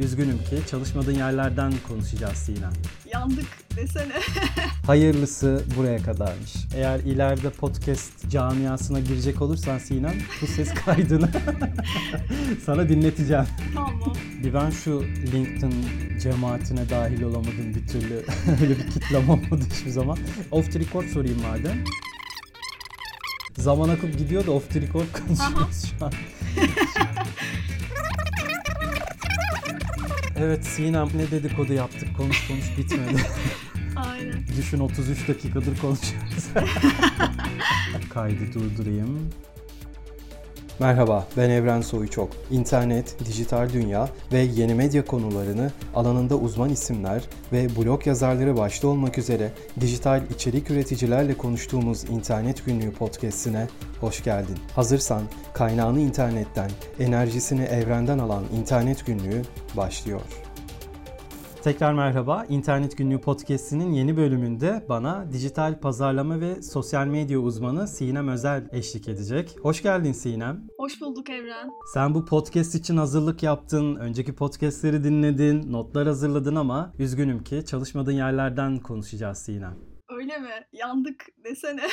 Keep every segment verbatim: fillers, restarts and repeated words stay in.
Üzgünüm ki çalışmadığın yerlerden konuşacağız Sinem. Yandık desene. Hayırlısı buraya kadarmış. Eğer ileride podcast camiasına girecek olursan Sinem, bu ses kaydını sana dinleteceğim. Tamam. Bir ben şu LinkedIn cemaatine dahil olamadım bir türlü. Öyle bir kitlem olmadı hiçbir zaman. Off the record sorayım madem. Zaman akıp gidiyor da off the record konuşuyoruz şu an. Evet Sinem, ne dedikodu yaptık, konuş konuş bitmedi. Aynen. Düşün otuz üç dakikadır konuşuyoruz. Kaydı durdurayım. Merhaba, ben Evren Soyçok. İnternet, dijital dünya ve yeni medya konularını alanında uzman isimler ve blog yazarları başta olmak üzere dijital içerik üreticilerle konuştuğumuz İnternet Günlüğü podcast'ine hoş geldin. Hazırsan kaynağını internetten, enerjisini evrenden alan İnternet Günlüğü başlıyor. Tekrar merhaba. İnternet Günlüğü Podcast'inin yeni bölümünde bana dijital pazarlama ve sosyal medya uzmanı Sinem Özel eşlik edecek. Hoş geldin Sinem. Hoş bulduk Evren. Sen bu podcast için hazırlık yaptın, önceki podcast'leri dinledin, notlar hazırladın ama üzgünüm ki çalışmadığın yerlerden konuşacağız Sinem. Öyle mi? Yandık desene.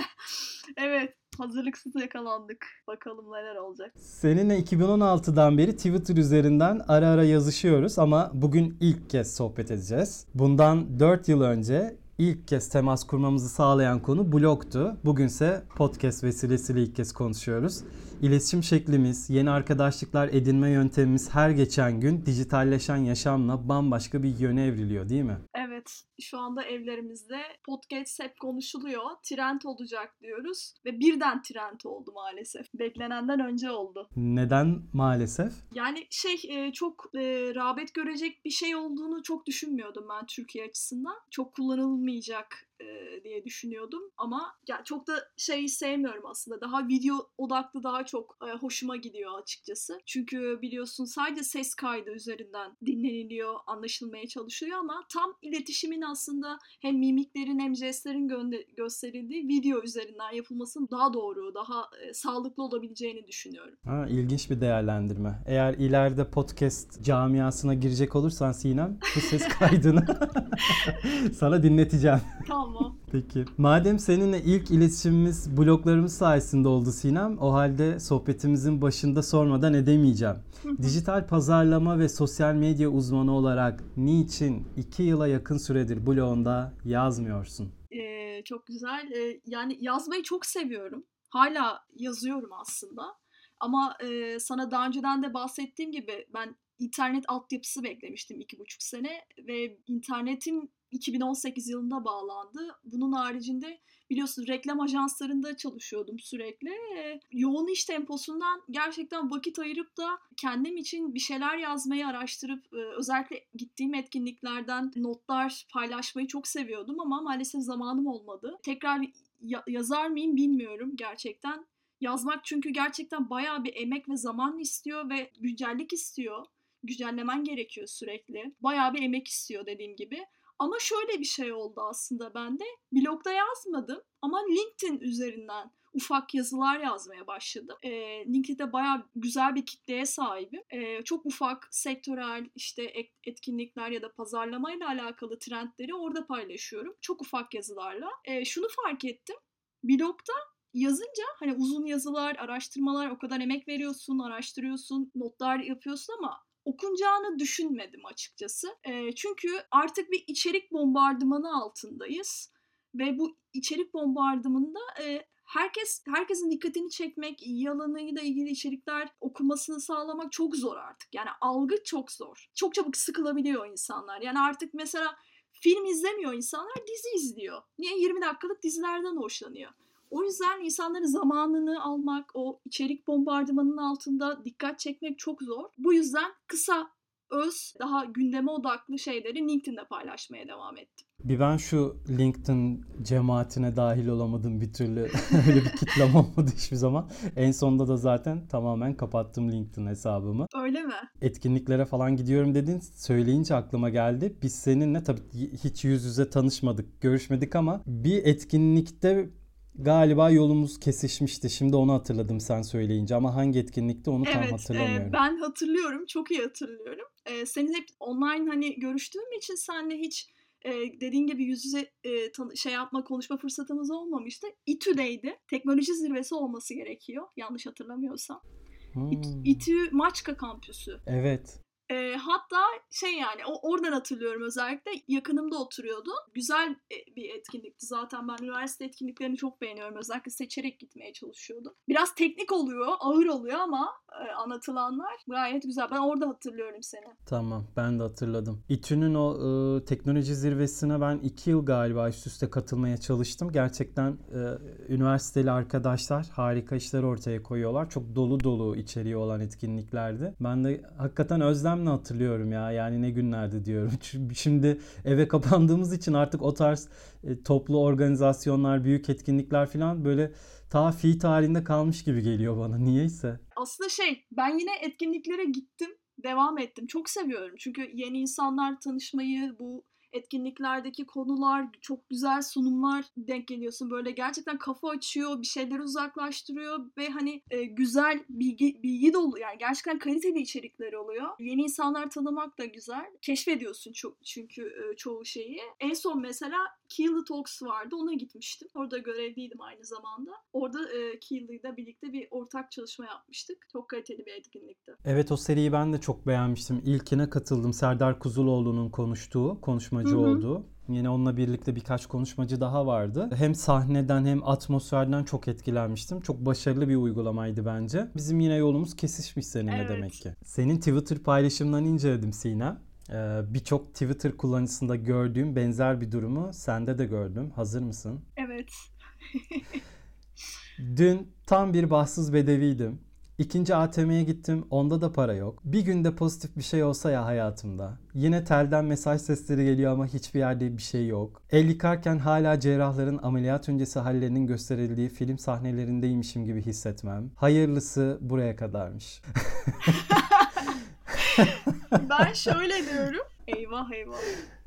Evet. Hazırlıksız yakalandık. Bakalım neler olacak. Seninle iki bin on altıdan beri Twitter üzerinden ara ara yazışıyoruz ama bugün ilk kez sohbet edeceğiz. Bundan dört yıl önce ilk kez temas kurmamızı sağlayan konu blogtu. Bugünse podcast vesilesiyle ilk kez konuşuyoruz. İletişim şeklimiz, yeni arkadaşlıklar edinme yöntemimiz her geçen gün dijitalleşen yaşamla bambaşka bir yöne evriliyor, değil mi? Evet, şu anda evlerimizde podcast hep konuşuluyor. Trend olacak diyoruz ve birden trend oldu maalesef. Beklenenden önce oldu. Neden maalesef? Yani şey çok e, rağbet görecek bir şey olduğunu çok düşünmüyordum ben Türkiye açısından. Çok kullanılmayacak e, diye düşünüyordum ama ya çok da şeyi sevmiyorum aslında. Daha video odaklı daha çok e, hoşuma gidiyor açıkçası. Çünkü biliyorsun sadece ses kaydı üzerinden dinleniliyor, anlaşılmaya çalışıyor ama tam iletişimin aslında hem mimiklerin hem jestlerin gö- gösterildiği video üzerinden yapılmasının daha doğru, daha e, sağlıklı olabileceğini düşünüyorum. Ha, ilginç bir değerlendirme. Eğer ileride podcast camiasına girecek olursan Sinem, bu ses kaydını sana dinleteceğim. Tamam. Peki. Madem seninle ilk iletişimimiz bloglarımız sayesinde oldu Sinem, o halde sohbetimizin başında sormadan edemeyeceğim. Dijital pazarlama ve sosyal medya uzmanı olarak niçin iki yıla yakın süredir blogunda yazmıyorsun? Ee, çok güzel. Ee, yani yazmayı çok seviyorum. Hala yazıyorum aslında. Ama e, sana daha önceden de bahsettiğim gibi ben internet altyapısı beklemiştim iki buçuk sene ve internetim iki bin on sekiz yılında bağlandı. Bunun haricinde biliyorsun reklam ajanslarında çalışıyordum sürekli. E, yoğun iş temposundan gerçekten vakit ayırıp da kendim için bir şeyler yazmayı araştırıp e, özellikle gittiğim etkinliklerden notlar paylaşmayı çok seviyordum ama maalesef zamanım olmadı. Tekrar ya- yazar mıyım bilmiyorum gerçekten. Yazmak çünkü gerçekten bayağı bir emek ve zaman istiyor ve güncellik istiyor. Güncellemen gerekiyor sürekli. Bayağı bir emek istiyor dediğim gibi. Ama şöyle bir şey oldu aslında bende. Blogda yazmadım ama LinkedIn üzerinden ufak yazılar yazmaya başladım. E, LinkedIn'de bayağı güzel bir kitleye sahibim. E, çok ufak sektörel işte etkinlikler ya da pazarlamayla alakalı trendleri orada paylaşıyorum. Çok ufak yazılarla. E, şunu fark ettim. Blogda yazınca hani uzun yazılar, araştırmalar o kadar emek veriyorsun, araştırıyorsun, notlar yapıyorsun ama okunacağını düşünmedim açıkçası. E, çünkü artık bir içerik bombardımanı altındayız ve bu içerik bombardımanında e, herkes herkesin dikkatini çekmek, iyi alanıyla ilgili içerikler okumasını sağlamak çok zor artık. Yani algı çok zor. Çok çabuk sıkılabiliyor insanlar. Yani artık mesela film izlemiyor insanlar, dizi izliyor. Niye? yirmi dakikalık dizilerden hoşlanıyor. O yüzden insanların zamanını almak, o içerik bombardımanının altında dikkat çekmek çok zor. Bu yüzden kısa, öz, daha gündeme odaklı şeyleri LinkedIn'de paylaşmaya devam ettim. Bir ben şu LinkedIn cemaatine dahil olamadım bir türlü. Öyle bir kitlem olmadı hiçbir zaman. En sonunda da zaten tamamen kapattım LinkedIn hesabımı. Öyle mi? Etkinliklere falan gidiyorum dedin. Söyleyince aklıma geldi. Biz seninle tabii hiç yüz yüze tanışmadık, görüşmedik ama bir etkinlikte galiba yolumuz kesişmişti. Şimdi onu hatırladım sen söyleyince ama hangi etkinlikte onu tam evet, hatırlamıyorum. Evet, ben hatırlıyorum. Çok iyi hatırlıyorum. e, senin hep online hani görüştüğüm için seninle hiç e, dediğin gibi yüz yüze e, tanı- şey yapma, konuşma fırsatımız olmamıştı. İTÜ'deydi. Teknoloji zirvesi olması gerekiyor. Yanlış hatırlamıyorsam. İT- Hmm. İTÜ Maçka kampüsü. Evet. E, hatta şey yani o, oradan hatırlıyorum özellikle. Yakınımda oturuyordu. Güzel e, bir etkinlikti. Zaten ben üniversite etkinliklerini çok beğeniyorum. Özellikle seçerek gitmeye çalışıyordum. Biraz teknik oluyor, ağır oluyor ama e, anlatılanlar gayet güzel. Ben orada hatırlıyorum seni. Tamam, ben de hatırladım. İTÜ'nün o e, teknoloji zirvesine ben iki yıl galiba üst üste katılmaya çalıştım. Gerçekten e, üniversiteli arkadaşlar harika işler ortaya koyuyorlar. Çok dolu dolu içeriği olan etkinliklerdi. Ben de hakikaten özlemle hatırlıyorum ya. Yani ne günlerdi diyorum. Çünkü şimdi eve kapandığımız için artık o tarz e, toplu organizasyonlar, büyük etkinlikler falan böyle ta fi tarihinde kalmış gibi geliyor bana. Niyeyse. Aslında şey, ben yine etkinliklere gittim, devam ettim. Çok seviyorum çünkü yeni insanlar tanışmayı, bu etkinliklerdeki konular, çok güzel sunumlar denk geliyorsun. Böyle gerçekten kafa açıyor, bir şeyleri uzaklaştırıyor ve hani e, güzel bilgi, bilgi dolu, yani gerçekten kaliteli içerikler oluyor. Yeni insanlar tanımak da güzel. Keşfediyorsun çok, çünkü e, çoğu şeyi. En son mesela Kill the Talks vardı. Ona gitmiştim. Orada görevliydim aynı zamanda. Orada e, Kill'le birlikte bir ortak çalışma yapmıştık. Çok kaliteli bir etkinlikti. Evet, o seriyi ben de çok beğenmiştim. İlkine katıldım. Serdar Kuzuloğlu'nun konuştuğu, Hı konuşmacı hı. olduğu. Yine onunla birlikte birkaç konuşmacı daha vardı. Hem sahneden hem atmosferden çok etkilenmiştim. Çok başarılı bir uygulamaydı bence. Bizim yine yolumuz kesişmiş seninle demek Evet. ki. Senin Twitter paylaşımlarını inceledim Sinem. Ee, birçok Twitter kullanıcısında gördüğüm benzer bir durumu sende de gördüm. Hazır mısın? Evet. Dün tam bir bahtsız bedeviydim. İkinci A T M'ye gittim. Onda da para yok. Bir günde pozitif bir şey olsa ya hayatımda. Yine telden mesaj sesleri geliyor ama hiçbir yerde bir şey yok. El yıkarken hala cerrahların ameliyat öncesi hallerinin gösterildiği film sahnelerindeymişim gibi hissetmem. Hayırlısı buraya kadarmış. Ben şöyle diyorum. Eyvah eyvah.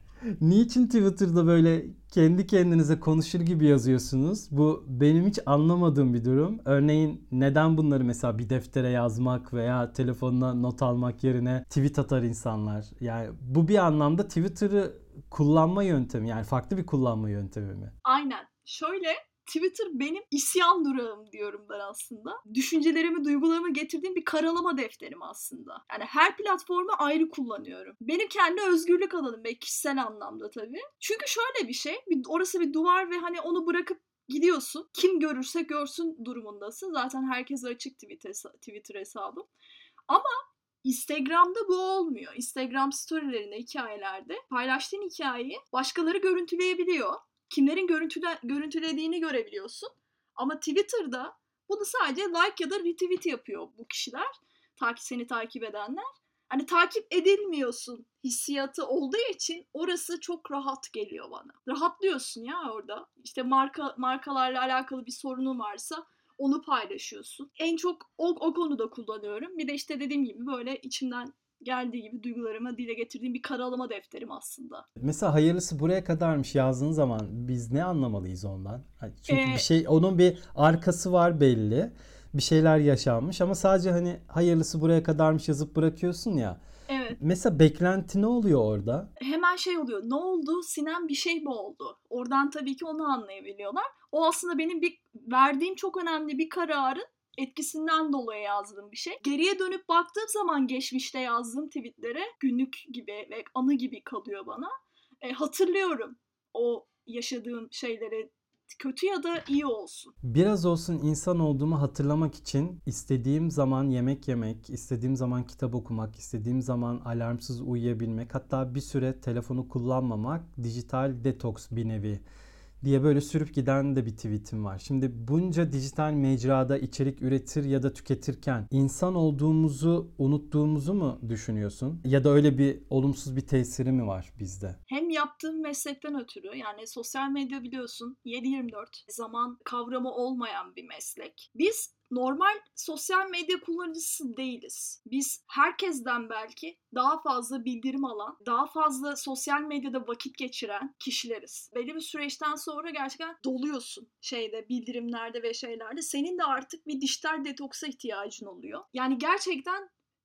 Niçin Twitter'da böyle kendi kendinize konuşur gibi yazıyorsunuz? Bu benim hiç anlamadığım bir durum. Örneğin neden bunları mesela bir deftere yazmak veya telefonuna not almak yerine tweet atar insanlar? Yani bu bir anlamda Twitter'ı kullanma yöntemi, yani farklı bir kullanma yöntemi mi? Aynen. Şöyle, Twitter benim isyan durağım diyorum ben aslında. Düşüncelerimi, duygularımı getirdiğim bir karalama defterim aslında. Yani her platformu ayrı kullanıyorum. Benim kendi özgürlük alanım ve kişisel anlamda tabii. Çünkü şöyle bir şey, bir, orası bir duvar ve hani onu bırakıp gidiyorsun. Kim görürse görsün durumundasın. Zaten herkese açık Twitter, Twitter hesabım. Ama Instagram'da bu olmuyor. Instagram storylerinde, hikayelerde paylaştığın hikayeyi başkaları görüntüleyebiliyor. Kimlerin görüntüle, görüntülediğini görebiliyorsun. Ama Twitter'da bunu sadece like ya da retweet yapıyor bu kişiler. Takip, seni takip edenler. Hani takip edilmiyorsun hissiyatı olduğu için orası çok rahat geliyor bana. Rahatlıyorsun ya orada. İşte marka markalarla alakalı bir sorunun varsa onu paylaşıyorsun. En çok o, o konuda kullanıyorum. Bir de işte dediğim gibi böyle içimden geldiği gibi duygularımı dile getirdiğim bir karalama defterim aslında. Mesela hayırlısı buraya kadarmış yazdığın zaman biz ne anlamalıyız ondan? Hani çünkü bir Ee, şey, onun bir arkası var belli. Bir şeyler yaşanmış ama sadece hani hayırlısı buraya kadarmış yazıp bırakıyorsun ya. evet. Mesela beklenti ne oluyor orada? Hemen şey oluyor. Ne oldu? Sinem bir şey mi oldu? Oradan tabii ki onu anlayabiliyorlar. O aslında benim bir verdiğim çok önemli bir kararın etkisinden dolayı yazdığım bir şey. Geriye dönüp baktığım zaman geçmişte yazdığım tweetlere günlük gibi ve anı gibi kalıyor bana. E, hatırlıyorum o yaşadığım şeyleri, kötü ya da iyi olsun. Biraz olsun insan olduğumu hatırlamak için istediğim zaman yemek yemek, istediğim zaman kitap okumak, istediğim zaman alarmsız uyuyabilmek, hatta bir süre telefonu kullanmamak, dijital detoks bir nevi diye böyle sürüp giden de bir tweetim var. Şimdi bunca dijital mecrada içerik üretir ya da tüketirken insan olduğumuzu unuttuğumuzu mu düşünüyorsun? Ya da öyle bir olumsuz bir tesiri mi var bizde? Hem yaptığım meslekten ötürü, yani sosyal medya biliyorsun yedi yirmi dört zaman kavramı olmayan bir meslek. Biz normal sosyal medya kullanıcısı değiliz. Biz herkesten belki daha fazla bildirim alan, daha fazla sosyal medyada vakit geçiren kişileriz. Belli bir süreçten sonra gerçekten doluyorsun şeyde, bildirimlerde ve şeylerde. Senin de artık bir dijital detoksa ihtiyacın oluyor. Yani gerçekten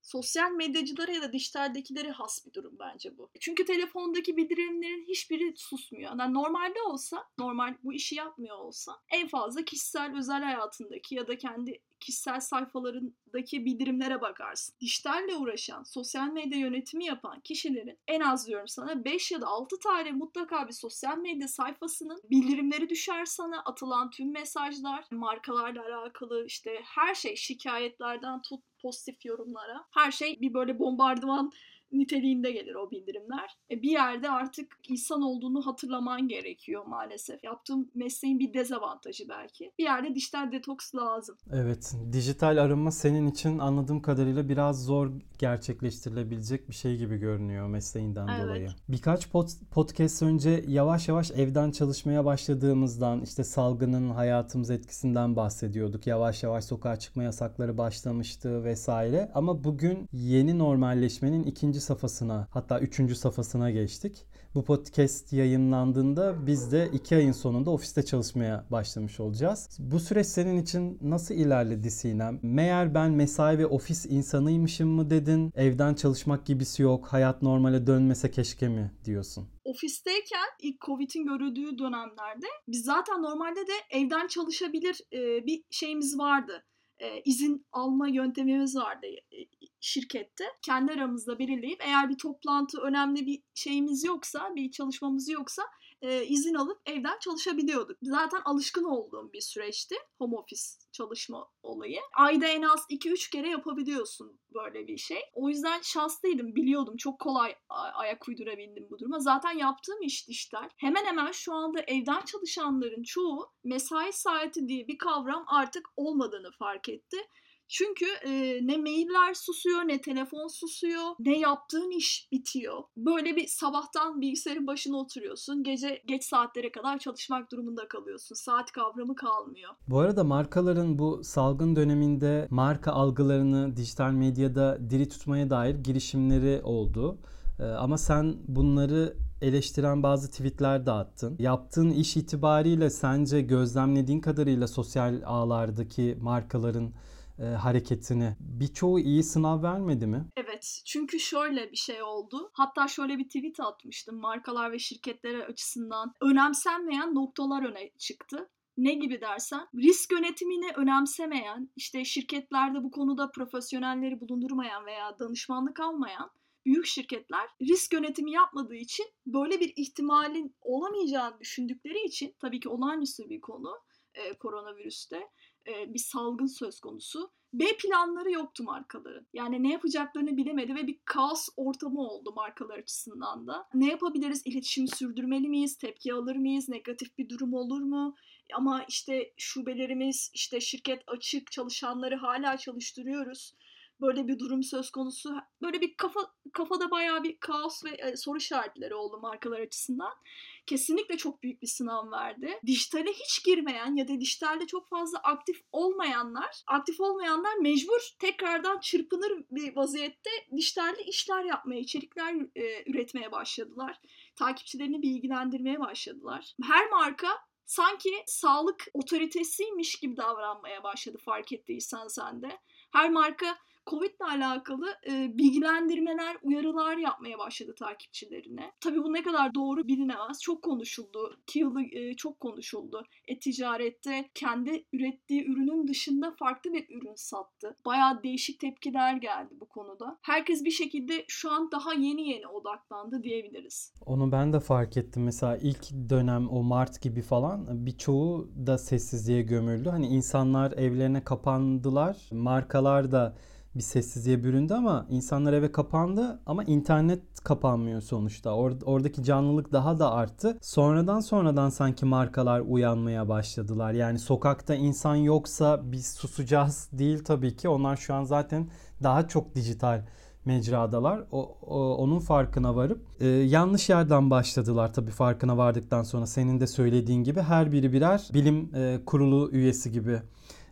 sosyal medyacılara ya da dijitaldekilere has bir durum bence bu. Çünkü telefondaki bildirimlerin hiçbiri susmuyor. Yani normalde olsa, normal bu işi yapmıyor olsa en fazla kişisel özel hayatındaki ya da kendi kişisel sayfalarındaki bildirimlere bakarsın. Dijitalle uğraşan, sosyal medya yönetimi yapan kişilerin en az diyorum sana beş ya da altı tane mutlaka bir sosyal medya sayfasının bildirimleri düşer sana. Atılan tüm mesajlar, markalarla alakalı işte her şey, şikayetlerden tut pozitif yorumlara. Her şey bir böyle bombardıman niteliğinde gelir o bildirimler. E bir yerde artık insan olduğunu hatırlaman gerekiyor maalesef. Yaptığım mesleğin bir dezavantajı belki. Bir yerde dijital detoks lazım. Evet, dijital arınma senin için anladığım kadarıyla biraz zor gerçekleştirilebilecek bir şey gibi görünüyor mesleğinden Evet. dolayı. Birkaç pod- podcast önce yavaş yavaş evden çalışmaya başladığımızdan, işte salgının hayatımız etkisinden bahsediyorduk. Yavaş yavaş sokağa çıkma yasakları başlamıştı vesaire. Ama bugün yeni normalleşmenin ikinci safhasına, hatta üçüncü safhasına geçtik. Bu podcast yayınlandığında biz de iki ayın sonunda ofiste çalışmaya başlamış olacağız. Bu süreç senin için nasıl ilerledi Sinem? Meğer ben mesai ve ofis insanıymışım mı dedin? Evden çalışmak gibisi yok, hayat normale dönmese keşke mi diyorsun? Ofisteyken ilk Covid'in görüldüğü dönemlerde biz zaten normalde de evden çalışabilir e, bir şeyimiz vardı. E, izin alma yöntemimiz vardı e, şirkette. Kendi aramızda belirleyip eğer bir toplantı, önemli bir şeyimiz yoksa, bir çalışmamız yoksa e, izin alıp evden çalışabiliyorduk. Zaten alışkın olduğum bir süreçti home office çalışma olayı. Ayda en az iki üç kere yapabiliyorsun böyle bir şey. O yüzden şanslıydım, biliyordum. Çok kolay ayak uydurabildim bu duruma. Zaten yaptığım iş dijital. Hemen hemen şu anda evden çalışanların çoğu mesai saati diye bir kavram artık olmadığını fark etti. Çünkü e, ne mailler susuyor, ne telefon susuyor, ne yaptığın iş bitiyor. Böyle bir sabahtan bilgisayarın başına oturuyorsun, gece geç saatlere kadar çalışmak durumunda kalıyorsun. Saat kavramı kalmıyor. Bu arada markaların bu salgın döneminde marka algılarını dijital medyada diri tutmaya dair girişimleri oldu. Ee, ama sen bunları eleştiren bazı tweetler de attın. Yaptığın iş itibariyle sence gözlemlediğin kadarıyla sosyal ağlardaki markaların e, hareketini birçoğu iyi sınav vermedi mi? Evet, çünkü şöyle bir şey oldu. Hatta şöyle bir tweet atmıştım. Markalar ve şirketleri açısından önemsenmeyen noktalar öne çıktı. Ne gibi dersen, risk yönetimini önemsemeyen, işte şirketlerde bu konuda profesyonelleri bulundurmayan veya danışmanlık almayan büyük şirketler risk yönetimi yapmadığı için böyle bir ihtimalin olamayacağını düşündükleri için, tabii ki olağanüstü bir konu e, koronavirüste e, bir salgın söz konusu. B planları yoktu markaların. Yani ne yapacaklarını bilemedi ve bir kaos ortamı oldu markalar açısından da. Ne yapabiliriz? İletişimi sürdürmeli miyiz? Tepki alır mıyız? Negatif bir durum olur mu? Ama işte şubelerimiz, işte şirket açık, çalışanları hala çalıştırıyoruz. Böyle bir durum söz konusu. Böyle bir kafa kafada bayağı bir kaos ve e, soru işaretleri oldu markalar açısından. Kesinlikle çok büyük bir sınav verdi. Dijitale hiç girmeyen ya da dijitalde çok fazla aktif olmayanlar, aktif olmayanlar mecbur tekrardan çırpınır bir vaziyette dijitalde işler yapmaya, içerikler e, üretmeye başladılar. Takipçilerini bilgilendirmeye başladılar. Her marka sanki sağlık otoritesiymiş gibi davranmaya başladı, fark ettiysen sen de. Her marka Covid'le alakalı e, bilgilendirmeler, uyarılar yapmaya başladı takipçilerine. Tabii bu ne kadar doğru bilinemez. Çok konuşuldu. iki yılı e, çok konuşuldu. E-ticarette kendi ürettiği ürünün dışında farklı bir ürün sattı. Bayağı değişik tepkiler geldi bu konuda. Herkes bir şekilde şu an daha yeni yeni odaklandı diyebiliriz. Onu ben de fark ettim. Mesela ilk dönem o Mart gibi falan birçoğu da sessizliğe gömüldü. Hani insanlar evlerine kapandılar. Markalar da bir sessizliğe büründü ama insanlar eve kapandı ama internet kapanmıyor sonuçta. Or- oradaki canlılık daha da arttı. Sonradan sonradan sanki markalar uyanmaya başladılar. Yani sokakta insan yoksa biz susacağız değil tabii ki. Onlar şu an zaten daha çok dijital mecradalar. O, o, onun farkına varıp e, yanlış yerden başladılar tabii farkına vardıktan sonra. Senin de söylediğin gibi her biri birer bilim e, kurulu üyesi gibi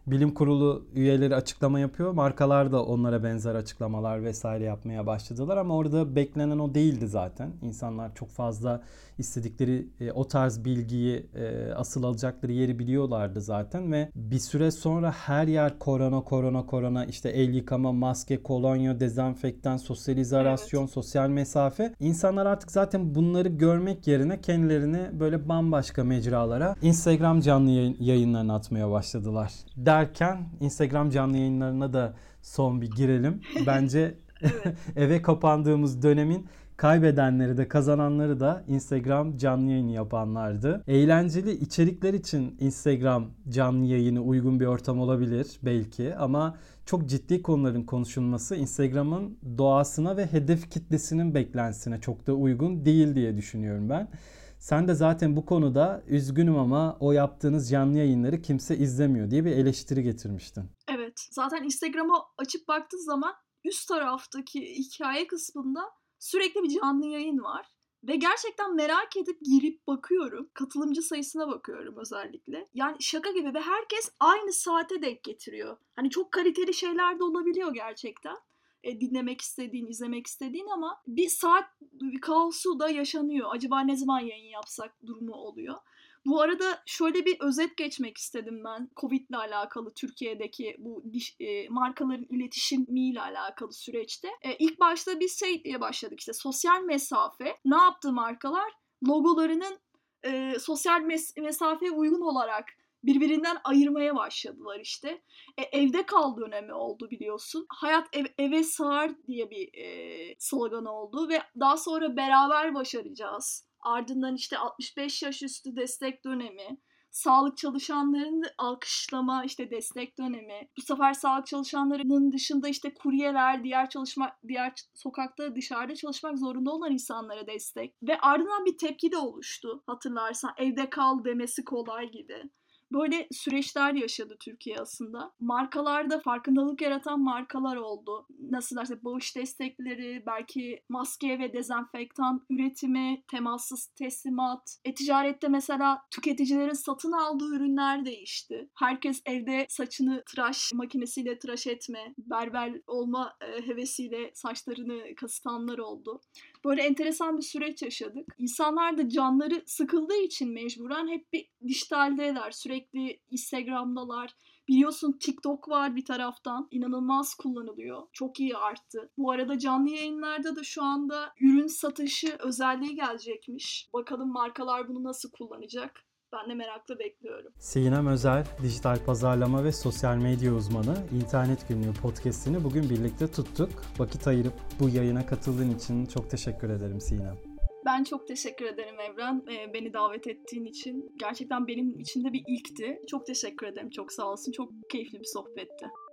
bilim kurulu üyeleri açıklama yapıyor. Markalar da onlara benzer açıklamalar vesaire yapmaya başladılar ama orada beklenen o değildi zaten. İnsanlar çok fazla istedikleri e, o tarz bilgiyi e, asıl alacakları yeri biliyorlardı zaten ve bir süre sonra her yer korona korona korona işte el yıkama, maske, kolonya, dezenfektan, sosyal izolasyon, evet. sosyal mesafe. İnsanlar artık zaten bunları görmek yerine kendilerini böyle bambaşka mecralara Instagram canlı yayın, yayınlarına atmaya başladılar. Derken Instagram canlı yayınlarına da son bir girelim. Bence eve kapandığımız dönemin kaybedenleri de kazananları da Instagram canlı yayını yapanlardı. Eğlenceli içerikler için Instagram canlı yayını uygun bir ortam olabilir belki ama çok ciddi konuların konuşulması Instagram'ın doğasına ve hedef kitlesinin beklentisine çok da uygun değil diye düşünüyorum ben. Sen de zaten bu konuda üzgünüm ama o yaptığınız canlı yayınları kimse izlemiyor diye bir eleştiri getirmiştin. Evet. Zaten Instagram'ı açıp baktığın zaman üst taraftaki hikaye kısmında sürekli bir canlı yayın var. Ve gerçekten merak edip girip bakıyorum. Katılımcı sayısına bakıyorum özellikle. Yani şaka gibi ve herkes aynı saate denk getiriyor. Hani çok kaliteli şeyler de olabiliyor gerçekten. E, dinlemek istediğin, izlemek istediğin ama bir saat bir kaosu da yaşanıyor. Acaba ne zaman yayın yapsak durumu oluyor. Bu arada şöyle bir özet geçmek istedim ben. Covid'le alakalı Türkiye'deki bu e, markaların iletişimiyle alakalı süreçte. E, ilk başta biz şey diye başladık işte sosyal mesafe. Ne yaptı markalar? Logolarının e, sosyal mes- mesafeye uygun olarak birbirinden ayırmaya başladılar işte. E, evde kal dönemi oldu biliyorsun. Hayat ev, eve sığar diye bir e, slogan oldu ve daha sonra beraber başaracağız. Ardından işte altmış beş yaş üstü destek dönemi, sağlık çalışanlarını alkışlama işte destek dönemi. Bu sefer sağlık çalışanlarının dışında işte kuryeler, diğer çalışma diğer sokakta dışarıda çalışmak zorunda olan insanlara destek. Ve ardından bir tepki de oluştu. Hatırlarsan evde kal demesi kolay gibi. Böyle süreçler yaşadı Türkiye aslında. Markalarda farkındalık yaratan markalar oldu. Nasıl derse bağış destekleri, belki maske ve dezenfektan üretimi, temassız teslimat. E-ticarette mesela tüketicilerin satın aldığı ürünler değişti. Herkes evde saçını tıraş makinesiyle tıraş etme, berber olma e, hevesiyle saçlarını kasıtanlar oldu. Böyle enteresan bir süreç yaşadık. İnsanlar da canları sıkıldığı için mecburen hep bir dijitaldeler. Sürekli Instagram'dalar. Biliyorsun TikTok var bir taraftan. İnanılmaz kullanılıyor. Çok iyi arttı. Bu arada canlı yayınlarda da şu anda ürün satışı özelliği gelecekmiş. Bakalım markalar bunu nasıl kullanacak? Ben de merakla bekliyorum. Sinem Özer, dijital pazarlama ve sosyal medya uzmanı. İnternet Günlüğü podcast'ini bugün birlikte tuttuk. Vakit ayırıp bu yayına katıldığın için çok teşekkür ederim Sinem. Ben çok teşekkür ederim Evren. Ee, beni davet ettiğin için. Gerçekten benim için de bir ilkti. Çok teşekkür ederim. Çok sağ olsun. Çok keyifli bir sohbetti.